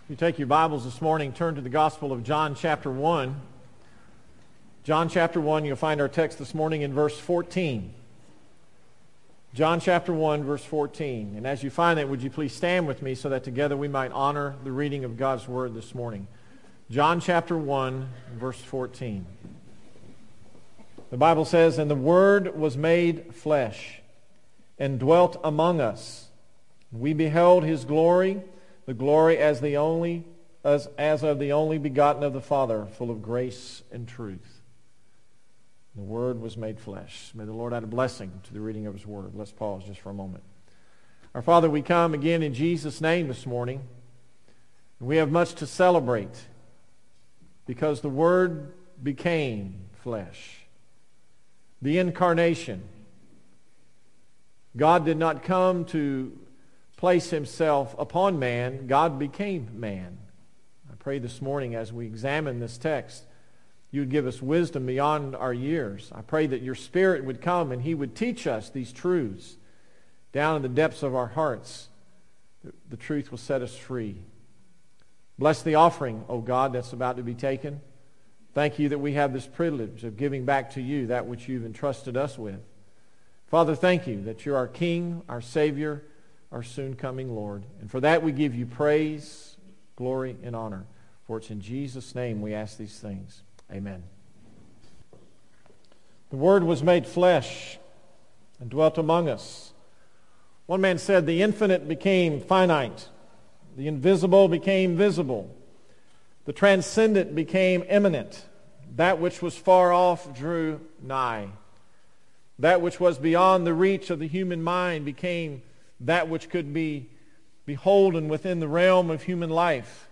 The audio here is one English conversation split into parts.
You take your Bibles this morning, turn to the Gospel of John chapter 1. John chapter 1, you'll find our text this morning in verse 14. John chapter 1, verse 14. And as you find that, would you please stand with me so that together we might honor the reading of God's Word this morning. John chapter 1, verse 14. The Bible says, "And the Word was made flesh, and dwelt among us. We beheld His glory, the glory as of the only begotten of the Father, full of grace and truth." The Word was made flesh. May the Lord add a blessing to the reading of His Word. Let's pause just for a moment. Our Father, we come again in Jesus' name this morning. We have much to celebrate because the Word became flesh. The incarnation. God did not come to place Himself upon man. God became man. I pray this morning as we examine this text, You would give us wisdom beyond our years. I pray that Your Spirit would come and He would teach us these truths down in the depths of our hearts. The truth will set us free. Bless the offering, O God, that's about to be taken. Thank You that we have this privilege of giving back to You that which You've entrusted us with. Father, thank You that You're our King, our Savior, our soon-coming Lord. And for that we give You praise, glory, and honor. For it's in Jesus' name we ask these things. Amen. The Word was made flesh and dwelt among us. One man said, the infinite became finite. The invisible became visible. The transcendent became immanent. That which was far off drew nigh. That which was beyond the reach of the human mind became that which could be beholden within the realm of human life.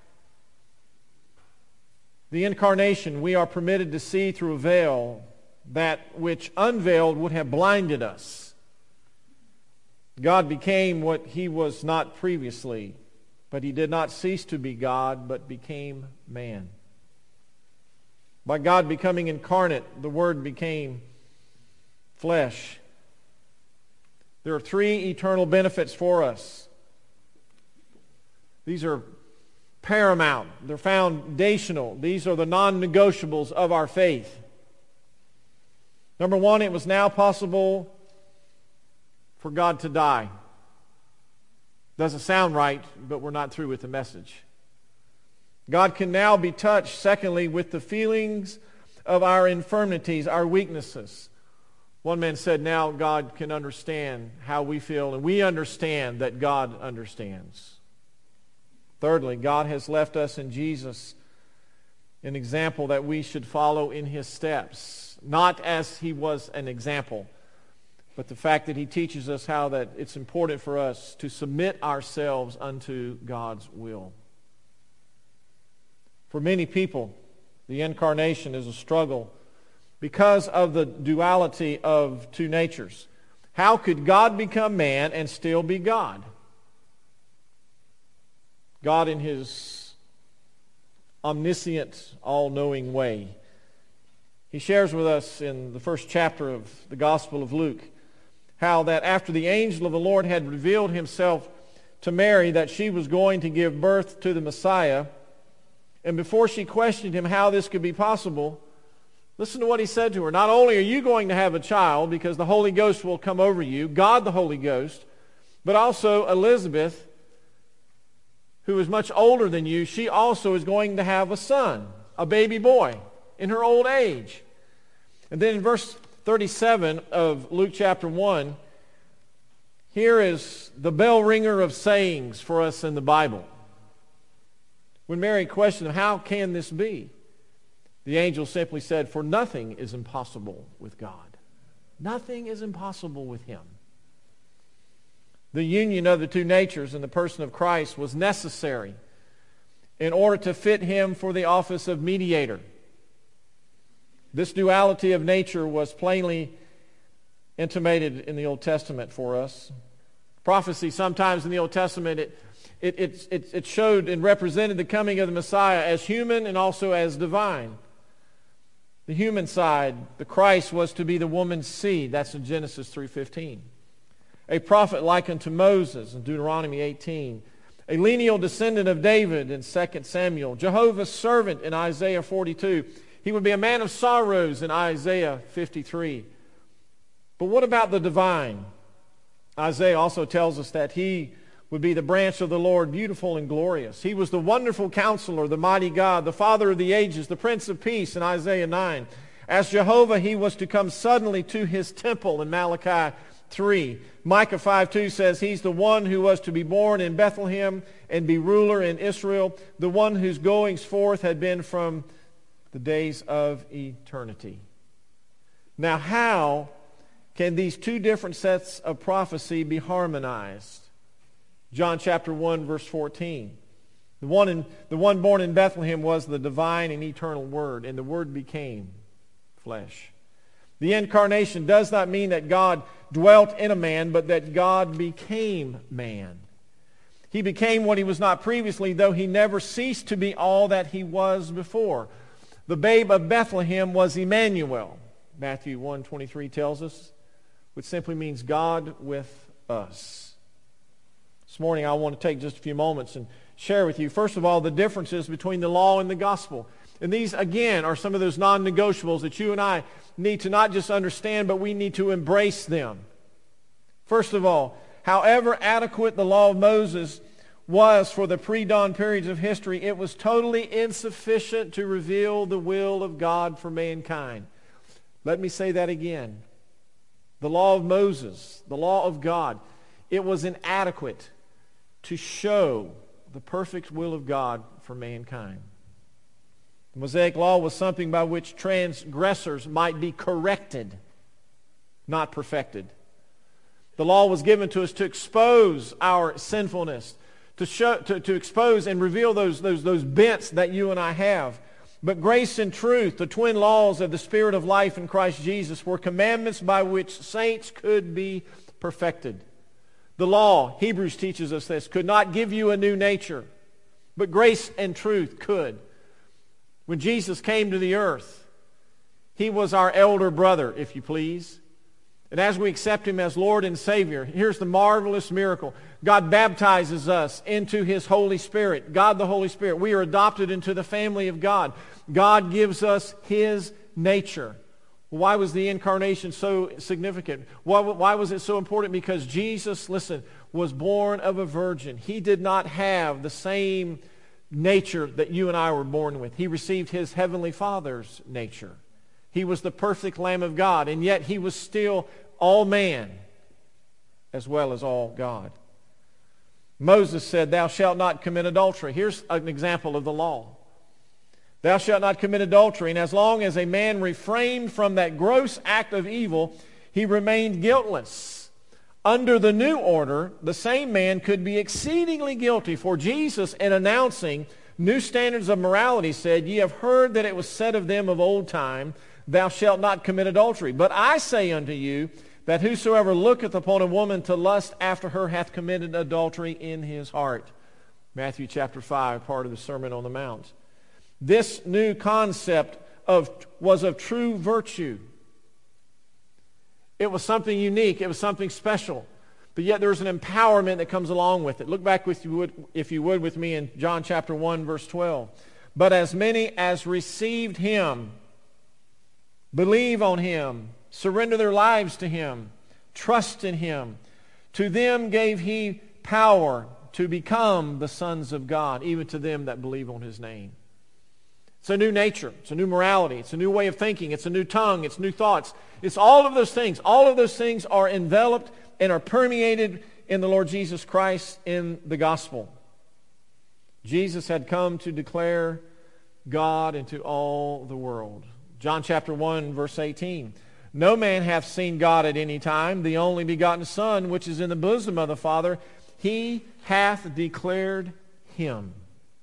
The incarnation, we are permitted to see through a veil that which unveiled would have blinded us. God became what He was not previously, but He did not cease to be God, but became man. By God becoming incarnate, the Word became flesh. There are three eternal benefits for us. These are paramount. They're foundational. These are the non-negotiables of our faith. Number one, it was now possible for God to die. Doesn't sound right, but we're not through with the message. God can now be touched, secondly, with the feelings of our infirmities, our weaknesses. One man said, now God can understand how we feel, and we understand that God understands. Thirdly, God has left us in Jesus an example that we should follow in His steps. Not as He was an example, but the fact that He teaches us how that it's important for us to submit ourselves unto God's will. For many people, the incarnation is a struggle because of the duality of two natures. How could God become man and still be God? God in His omniscient, all-knowing way. He shares with us in the first chapter of the Gospel of Luke how that after the angel of the Lord had revealed Himself to Mary that she was going to give birth to the Messiah, and before she questioned Him how this could be possible, listen to what He said to her. Not only are you going to have a child because the Holy Ghost will come over you, God the Holy Ghost, but also Elizabeth, who is much older than you, she also is going to have a son, a baby boy, in her old age. And then in verse 37 of Luke chapter 1, here is the bell ringer of sayings for us in the Bible. When Mary questioned him, how can this be? The angel simply said, for nothing is impossible with God. Nothing is impossible with Him. The union of the two natures in the person of Christ was necessary in order to fit Him for the office of mediator. This duality of nature was plainly intimated in the Old Testament for us. Prophecy sometimes in the Old Testament, it showed and represented the coming of the Messiah as human and also as divine. The human side, the Christ, was to be the woman's seed. That's in Genesis 3:15. A prophet like unto Moses in Deuteronomy 18. A lineal descendant of David in 2 Samuel. Jehovah's servant in Isaiah 42. He would be a man of sorrows in Isaiah 53. But what about the divine? Isaiah also tells us that he would be the branch of the Lord, beautiful and glorious. He was the wonderful counselor, the mighty God, the Father of the ages, the Prince of Peace in Isaiah 9. As Jehovah, he was to come suddenly to his temple in Malachi 3. Micah 5:2 says he's the one who was to be born in Bethlehem and be ruler in Israel, the one whose goings forth had been from the days of eternity. Now, how can these two different sets of prophecy be harmonized? John chapter 1, verse 14. The one born in Bethlehem was the divine and eternal Word, and the Word became flesh. The incarnation does not mean that God dwelt in a man, but that God became man. He became what he was not previously, though he never ceased to be all that he was before. The babe of Bethlehem was Emmanuel, Matthew 1:23 tells us, which simply means God with us. This morning I want to take just a few moments and share with you, first of all, the differences between the law and the gospel. And these, again, are some of those non-negotiables that you and I need to not just understand, but we need to embrace them. First of all, however adequate the law of Moses was for the pre-dawn periods of history, it was totally insufficient to reveal the will of God for mankind. Let me say that again. The law of Moses, the law of God, it was inadequate to show the perfect will of God for mankind. The Mosaic law was something by which transgressors might be corrected, not perfected. The law was given to us to expose our sinfulness, to expose and reveal those bents that you and I have. But grace and truth, the twin laws of the Spirit of life in Christ Jesus, were commandments by which saints could be perfected. The law, Hebrews teaches us this, could not give you a new nature, but grace and truth could. When Jesus came to the earth, he was our elder brother, if you please. And as we accept him as Lord and Savior, here's the marvelous miracle. God baptizes us into his Holy Spirit. God the Holy Spirit. We are adopted into the family of God. God gives us his nature. Why was the incarnation so significant? Why was it so important? Because Jesus, listen, was born of a virgin. He did not have the same nature that you and I were born with. He received his heavenly Father's nature. He was the perfect Lamb of God, and yet he was still all man as well as all God. Moses said, "Thou shalt not commit adultery." Here's an example of the law. Thou shalt not commit adultery. And as long as a man refrained from that gross act of evil, he remained guiltless. Under the new order, the same man could be exceedingly guilty. For Jesus, in announcing new standards of morality, said, "Ye have heard that it was said of them of old time, Thou shalt not commit adultery. But I say unto you, that whosoever looketh upon a woman to lust after her hath committed adultery in his heart." Matthew chapter 5, part of the Sermon on the Mount. This new concept was of true virtue. It was something unique. It was something special. But yet there's an empowerment that comes along with it. Look back, if you would, with me in John chapter 1, verse 12. "But as many as received him, believe on him, surrender their lives to him, trust in him, to them gave he power to become the sons of God, even to them that believe on his name." It's a new nature. It's a new morality. It's a new way of thinking. It's a new tongue. It's new thoughts. It's all of those things. All of those things are enveloped and are permeated in the Lord Jesus Christ in the gospel. Jesus had come to declare God into all the world. John chapter 1, verse 18. "No man hath seen God at any time. The only begotten Son, which is in the bosom of the Father, he hath declared him."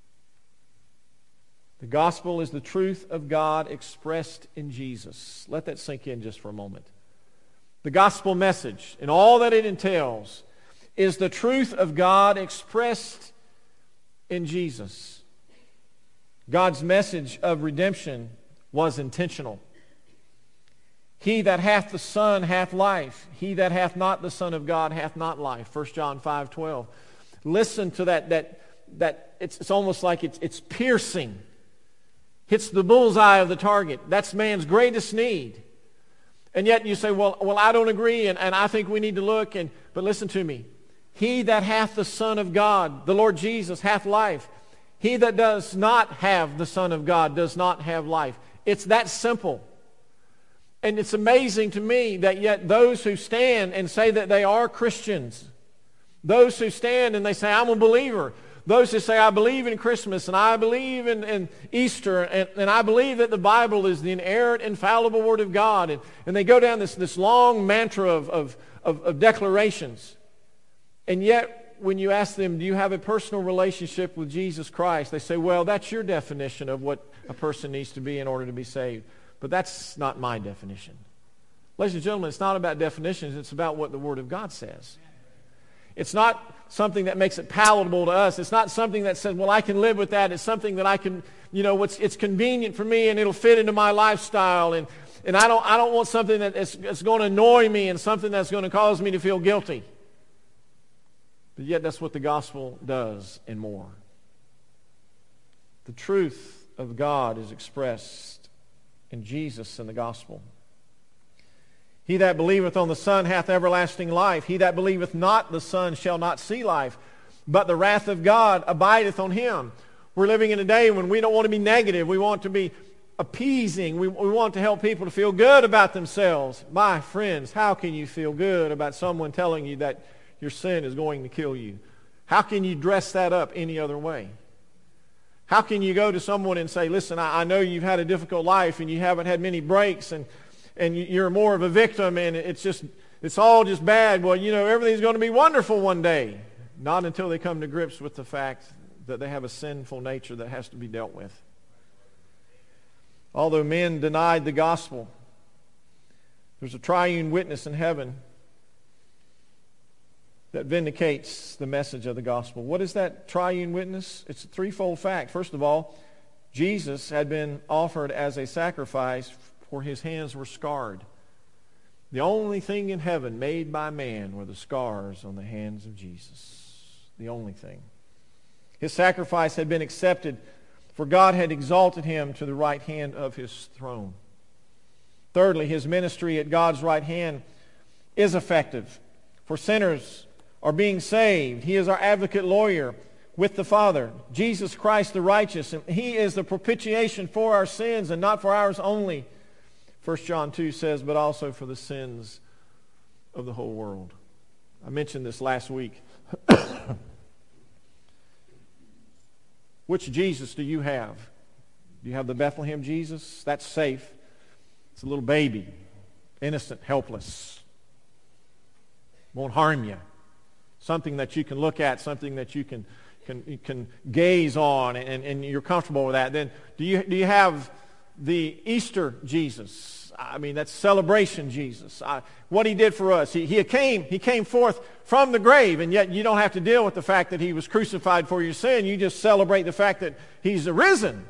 The gospel is the truth of God expressed in Jesus. Let that sink in just for a moment. The gospel message and all that it entails is the truth of God expressed in Jesus. God's message of redemption was intentional. "He that hath the Son hath life. He that hath not the Son of God hath not life." 1 John 5:12. Listen to that it's almost like it's piercing. Hits the bullseye of the target. That's man's greatest need. And yet you say, well, I don't agree, and I think we need to look. But listen to me. He that hath the Son of God, the Lord Jesus, hath life. He that does not have the Son of God does not have life. It's that simple. And it's amazing to me that yet those who stand and say that they are Christians, those who stand and they say, I'm a believer, those who say, I believe in Christmas and I believe in Easter and I believe that the Bible is the inerrant, infallible Word of God. And they go down this long mantra of declarations. And yet, when you ask them, do you have a personal relationship with Jesus Christ? They say, well, that's your definition of what a person needs to be in order to be saved. But that's not my definition. Ladies and gentlemen, it's not about definitions. It's about what the Word of God says. It's not something that makes it palatable to us. It's not something that says, well, I can live with that. It's something that I can, it's convenient for me and it'll fit into my lifestyle. And I don't want something that's going to annoy me and something that's going to cause me to feel guilty. But yet that's what the gospel does and more. The truth of God is expressed in Jesus and the gospel. He that believeth on the Son hath everlasting life. He that believeth not the Son shall not see life, but the wrath of God abideth on him. We're living in a day when we don't want to be negative. We want to be appeasing. We want to help people to feel good about themselves. My friends, how can you feel good about someone telling you that your sin is going to kill you? How can you dress that up any other way? How can you go to someone and say, listen, I know you've had a difficult life and you haven't had many breaks and you're more of a victim and it's all just bad. Well, everything's going to be wonderful one day. Not until they come to grips with the fact that they have a sinful nature that has to be dealt with. Although men denied the gospel, there's a triune witness in heaven that vindicates the message of the gospel. What is that triune witness? It's a threefold fact. First of all, Jesus had been offered as a sacrifice, for his hands were scarred. The only thing in heaven made by man were the scars on the hands of Jesus. The only thing. His sacrifice had been accepted, for God had exalted him to the right hand of his throne. Thirdly, his ministry at God's right hand is effective, for sinners are being saved. He is our advocate lawyer with the Father, Jesus Christ the righteous, and he is the propitiation for our sins and not for ours only. 1 John 2 says, but also for the sins of the whole world. I mentioned this last week. Which Jesus do you have? Do you have the Bethlehem Jesus? That's safe. It's a little baby, innocent, helpless. Won't harm you. Something that you can look at, something that you can gaze on, and you're comfortable with that. Then do you have the Easter Jesus? I mean, that's celebration Jesus. What he did for us. He came forth from the grave, and yet you don't have to deal with the fact that he was crucified for your sin. You just celebrate the fact that he's arisen.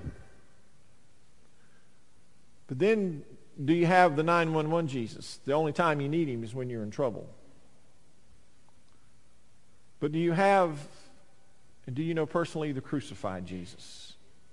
But then, do you have the 911 Jesus? The only time you need him is when you're in trouble. But do you have, and do you know personally, the crucified Jesus?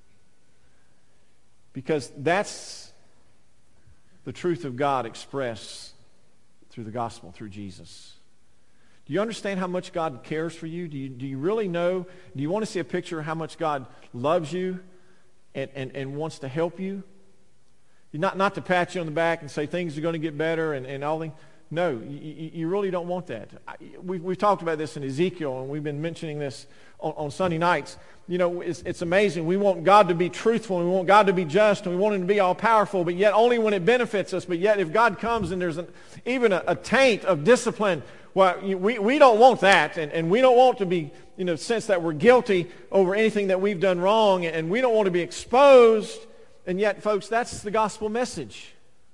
Because that's the truth of God expressed through the gospel, through Jesus. Do you understand how much God cares for you? Do you really know? Do you want to see a picture of how much God loves you and wants to help you? Not to pat you on the back and say things are going to get better and all things. No, you really don't want that. We've talked about this in Ezekiel, and we've been mentioning this on Sunday nights. It's amazing. We want God to be truthful, and we want God to be just, and we want him to be all-powerful, but yet only when it benefits us. But yet if God comes and there's even a taint of discipline, well, we don't want that, and we don't want to be, sense that we're guilty over anything that we've done wrong, and we don't want to be exposed. And yet, folks, that's the gospel message.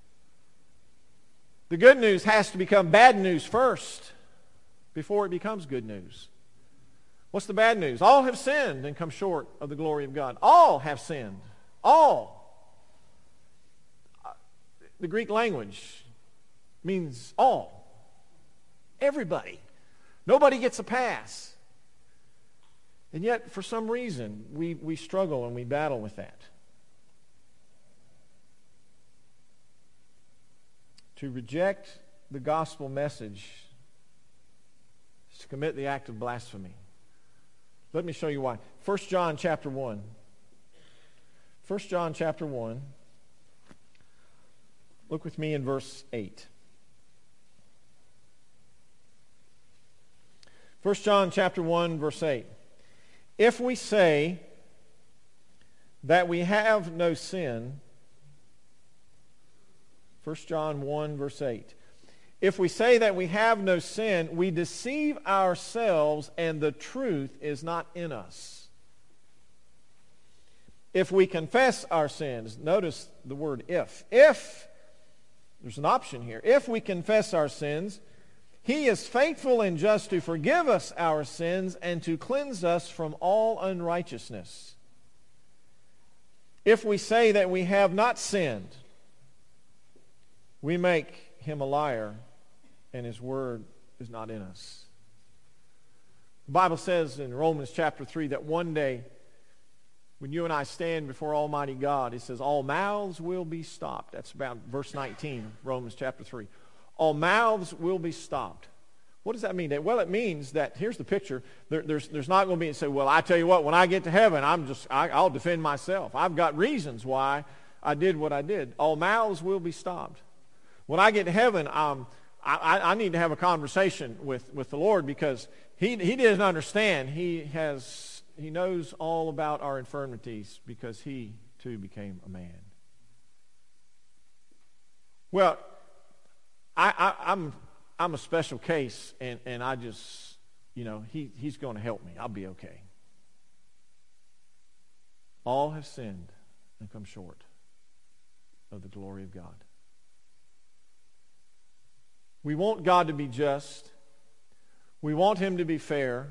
The good news has to become bad news first before it becomes good news. What's the bad news? All have sinned and come short of the glory of God. All have sinned. All. The Greek language means all. Everybody. Nobody gets a pass. And yet, for some reason, we struggle and we battle with that. To reject the gospel message is to commit the act of blasphemy. Let me show you why. 1 John chapter 1. 1 John chapter 1. Look with me in verse 8. 1 John chapter 1, verse 8. If we say that we have no sin, 1 John 1, verse 8. If we say that we have no sin, we deceive ourselves and the truth is not in us. If we confess our sins, notice the word if. If, there's an option here. If we confess our sins, He is faithful and just to forgive us our sins and to cleanse us from all unrighteousness. If we say that we have not sinned, we make Him a liar, and His word is not in us. The Bible says in Romans chapter 3 that one day, when you and I stand before Almighty God, it says all mouths will be stopped. That's about verse 19, Romans chapter 3. All mouths will be stopped. What does that mean? Well, it means that, here's the picture, there's not going to be, say, well, I tell you what, when I get to heaven, I'll defend myself. I've got reasons why I did what I did. All mouths will be stopped. When I get to heaven, I need to have a conversation with the Lord, because He doesn't understand. He knows all about our infirmities, because He too became a man. Well, I'm a special case, and I just, He's going to help me. I'll be okay. All have sinned and come short of the glory of God. We want God to be just. We want Him to be fair,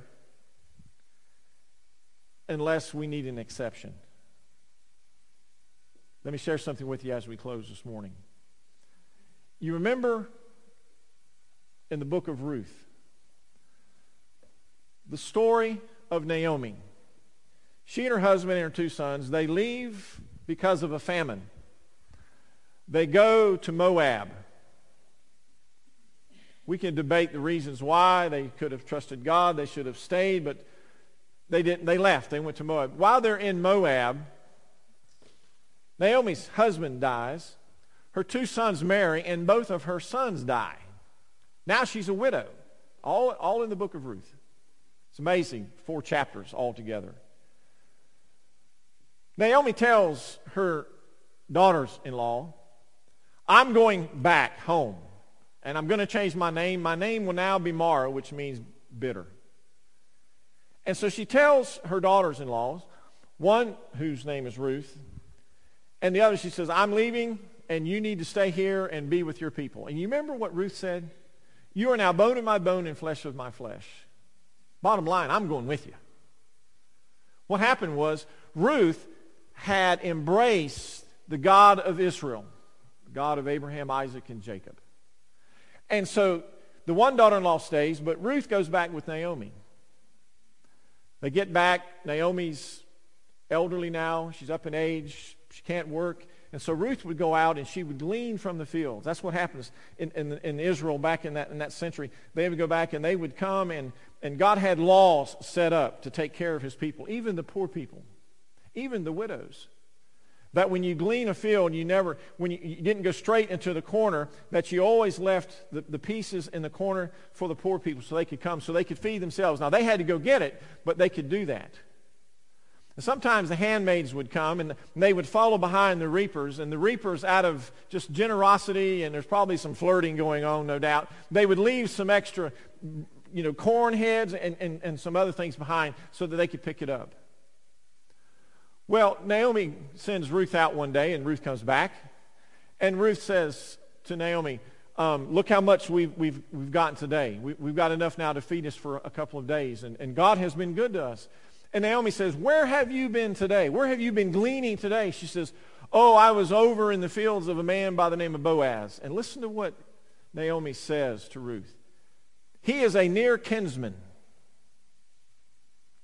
unless we need an exception. Let me share something with you as we close this morning. You remember in the book of Ruth, the story of Naomi. She and her husband and her two sons, they leave because of a famine. They go to Moab. We can debate the reasons why. They could have trusted God. They should have stayed, but they didn't. They left. They went to Moab. While they're in Moab, Naomi's husband dies. Her two sons marry, and both of her sons die. Now she's a widow. All in the book of Ruth. It's amazing. 4 chapters altogether. Naomi tells her daughters-in-law, I'm going back home, and I'm going to change my name. My name will now be Mara, which means bitter. And so she tells her daughters-in-law, one whose name is Ruth, and the other, she says, I'm leaving, and you need to stay here and be with your people. And you remember what Ruth said? You are now bone of my bone and flesh of my flesh. Bottom line, I'm going with you. What happened was Ruth had embraced the God of Israel, the God of Abraham, Isaac, and Jacob. And so the one daughter-in-law stays, but Ruth goes back with Naomi. They get back. Naomi's elderly now. She's up in age. She can't work. And so Ruth would go out and she would glean from the fields. That's what happens in Israel back in that century. They would go back and they would come, and God had laws set up to take care of His people, even the poor people, even the widows. That when you glean a field, you didn't go straight into the corner, that you always left the pieces in the corner for the poor people so they could come, so they could feed themselves. Now, they had to go get it, but they could do that. And sometimes the handmaids would come, and they would follow behind the reapers, and the reapers, out of just generosity, and there's probably some flirting going on, no doubt, they would leave some extra, corn heads and some other things behind so that they could pick it up. Well, Naomi sends Ruth out one day, and Ruth comes back, and Ruth says to Naomi, look how much we've gotten today. We've got enough now to feed us for a couple of days, and God has been good to us. And Naomi says, where have you been today? Where have you been gleaning today? She says, I was over in the fields of a man by the name of Boaz. And listen to what Naomi says to Ruth. He is a near kinsman.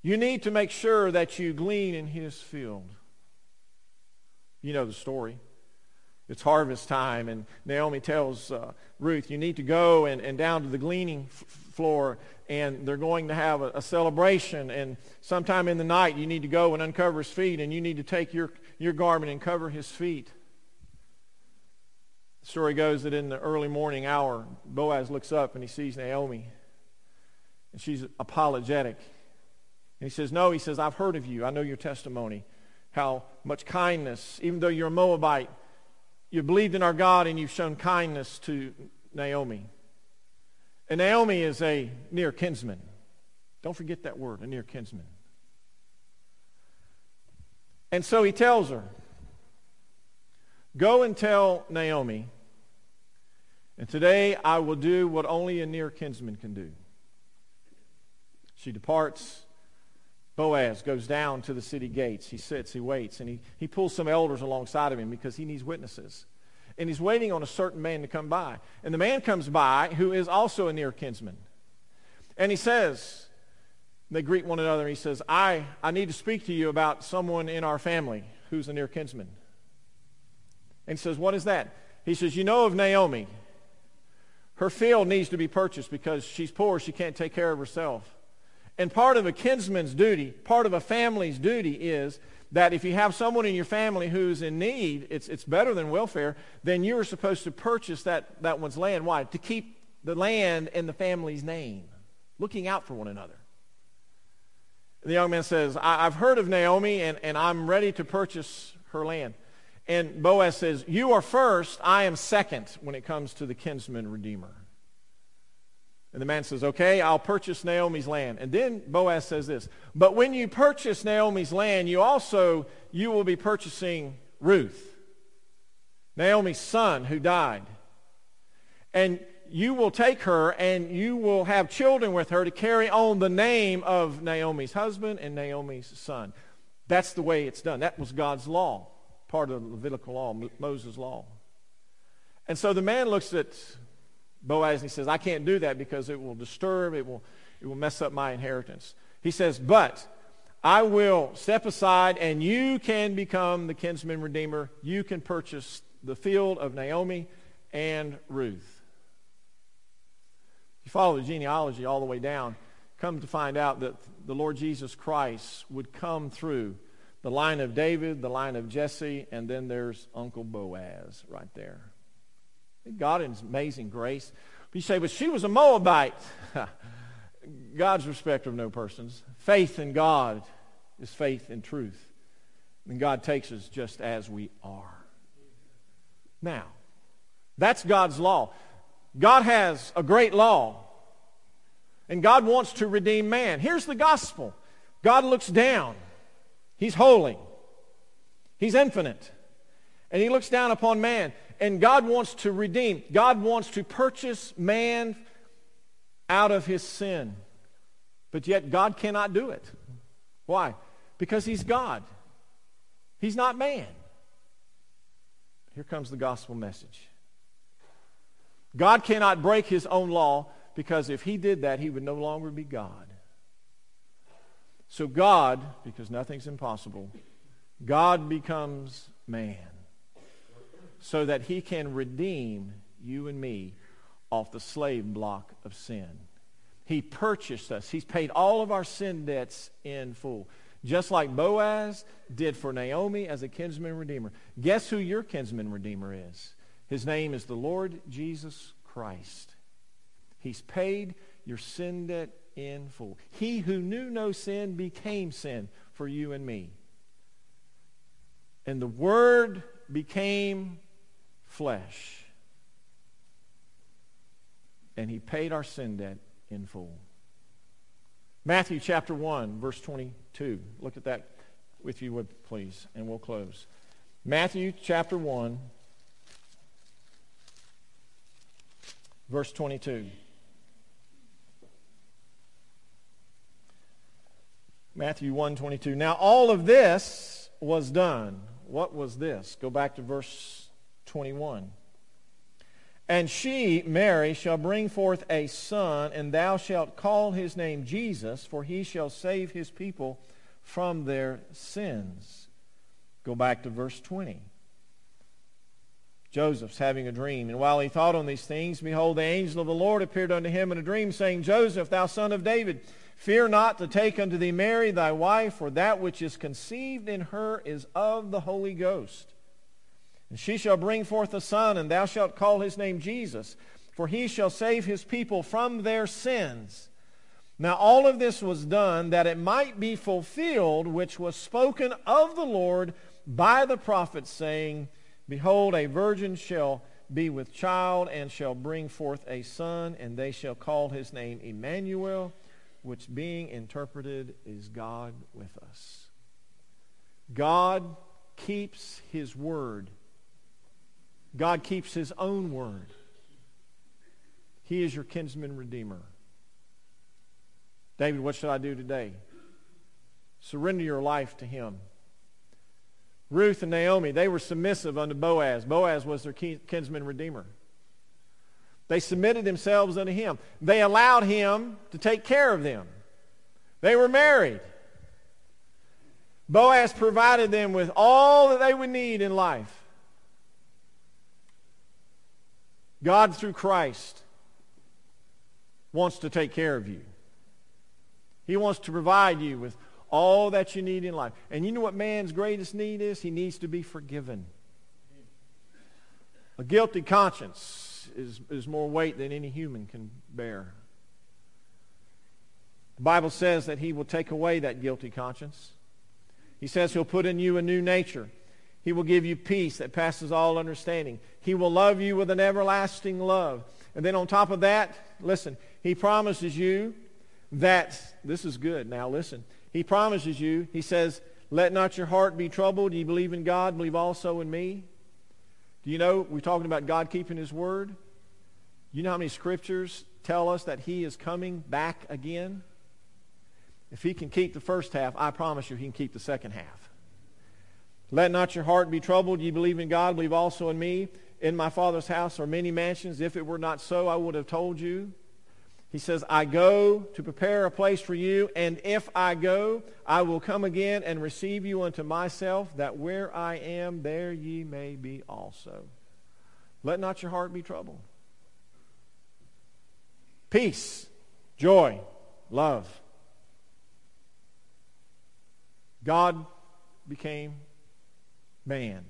You need to make sure that you glean in his field. You know the story. It's harvest time, and Naomi tells Ruth, you need to go and down to the gleaning floor, and they're going to have a celebration, and sometime in the night you need to go and uncover his feet, and you need to take your garment and cover his feet. The story goes that in the early morning hour, Boaz looks up and he sees Naomi, and she's apologetic. And he says, no, he says, I've heard of you. I know your testimony, how much kindness, even though you're a Moabite, you believed in our God and you've shown kindness to Naomi. And Naomi is a near kinsman. Don't forget that word, a near kinsman. And so he tells her, go and tell Naomi, and today I will do what only a near kinsman can do. She departs. Boaz goes down to the city gates. He sits, he waits, and he pulls some elders alongside of him because he needs witnesses. And he's waiting on a certain man to come by. And the man comes by who is also a near kinsman. And he says, they greet one another, and he says, I need to speak to you about someone in our family who's a near kinsman. And he says, what is that? He says, you know of Naomi. Her field needs to be purchased because she's poor, she can't take care of herself. And part of a kinsman's duty, part of a family's duty is that if you have someone in your family who's in need, it's better than welfare, then you're supposed to purchase that one's land. Why? To keep the land in the family's name, looking out for one another. The young man says, I've heard of Naomi, and I'm ready to purchase her land. And Boaz says, you are first, I am second when it comes to the kinsman redeemer. And the man says, okay, I'll purchase Naomi's land. And then Boaz says this, but when you purchase Naomi's land, you will be purchasing Ruth, Naomi's son who died. And you will take her and you will have children with her to carry on the name of Naomi's husband and Naomi's son. That's the way it's done. That was God's law, part of the Levitical law, Moses' law. And so the man looks at Boaz and he says, I can't do that because it will disturb, it will mess up my inheritance. He says, but I will step aside and you can become the kinsman redeemer. You can purchase the field of Naomi and Ruth. If you follow the genealogy all the way down, come to find out that the Lord Jesus Christ would come through the line of David, the line of Jesse, and then there's Uncle Boaz right there. God in His amazing grace. You say, but she was a Moabite. God's respecter of no persons. Faith in God is faith in truth. And God takes us just as we are. Now, that's God's law. God has a great law. And God wants to redeem man. Here's the gospel. God looks down. He's holy. He's infinite. And He looks down upon man. And God wants to redeem. God wants to purchase man out of his sin. But yet God cannot do it. Why? Because He's God. He's not man. Here comes the gospel message. God cannot break His own law because if He did that, He would no longer be God. So God, because nothing's impossible, God becomes man so that He can redeem you and me off the slave block of sin. He purchased us. He's paid all of our sin debts in full. Just like Boaz did for Naomi as a kinsman redeemer. Guess who your kinsman redeemer is? His name is the Lord Jesus Christ. He's paid your sin debt in full. He who knew no sin became sin for you and me. And the Word became flesh. And He paid our sin debt in full. Matthew chapter 1, verse 22. Look at that if you would, please, and we'll close. Matthew chapter 1, verse 22. Matthew 1:22. Now all of this was done. What was this? Go back to verse 21. And she, Mary, shall bring forth a son, and thou shalt call his name Jesus, for he shall save his people from their sins. Go back to verse 20. Joseph's having a dream, and while he thought on these things, behold, the angel of the Lord appeared unto him in a dream, saying, Joseph, thou son of David, fear not to take unto thee Mary thy wife, for that which is conceived in her is of the Holy Ghost. And she shall bring forth a son, and thou shalt call his name Jesus, for he shall save his people from their sins. Now all of this was done that it might be fulfilled, which was spoken of the Lord by the prophet, saying, Behold, a virgin shall be with child, and shall bring forth a son, and they shall call his name Emmanuel, which being interpreted is God with us. God keeps his word. God keeps his own word. He is your kinsman redeemer. David, what should I do today? Surrender your life to him. Ruth and Naomi, they were submissive unto Boaz. Boaz was their kinsman redeemer. They submitted themselves unto him. They allowed him to take care of them. They were married. Boaz provided them with all that they would need in life. God, through Christ, wants to take care of you. He wants to provide you with all that you need in life. And you know what man's greatest need is? He needs to be forgiven. A guilty conscience is more weight than any human can bear. The Bible says that he will take away that guilty conscience. He says he'll put in you a new nature. He will give you peace that passes all understanding. He will love you with an everlasting love. And then on top of that, listen, he promises you that, this is good, now listen. He promises you, he says, let not your heart be troubled. You believe in God, believe also in me. Do you know, we're talking about God keeping his word. You know how many scriptures tell us that he is coming back again? If he can keep the first half, I promise you he can keep the second half. Let not your heart be troubled. You believe in God, believe also in me. In my Father's house are many mansions. If it were not so, I would have told you. He says, I go to prepare a place for you, and if I go, I will come again and receive you unto myself, that where I am, there ye may be also. Let not your heart be troubled. Peace, joy, love. God became man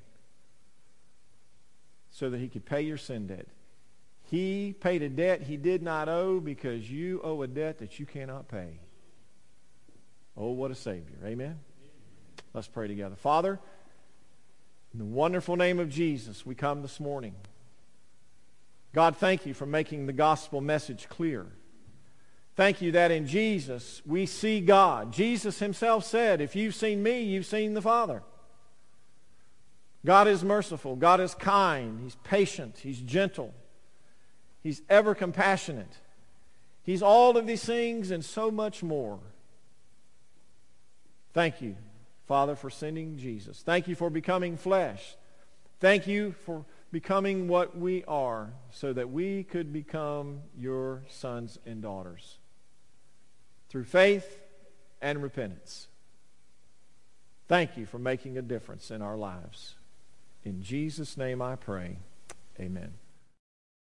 so that he could pay your sin debt. He paid a debt he did not owe because you owe a debt that you cannot pay. Oh, what a Savior. Amen? Let's pray together. Father, in the wonderful name of Jesus, we come this morning. God, thank you for making the gospel message clear. Thank you that in Jesus we see God. Jesus himself said, if you've seen me, you've seen the Father. God is merciful. God is kind. He's patient. He's gentle. He's ever compassionate. He's all of these things and so much more. Thank you, Father, for sending Jesus. Thank you for becoming flesh. Thank you for becoming what we are so that we could become your sons and daughters through faith and repentance. Thank you for making a difference in our lives. In Jesus' name I pray. Amen.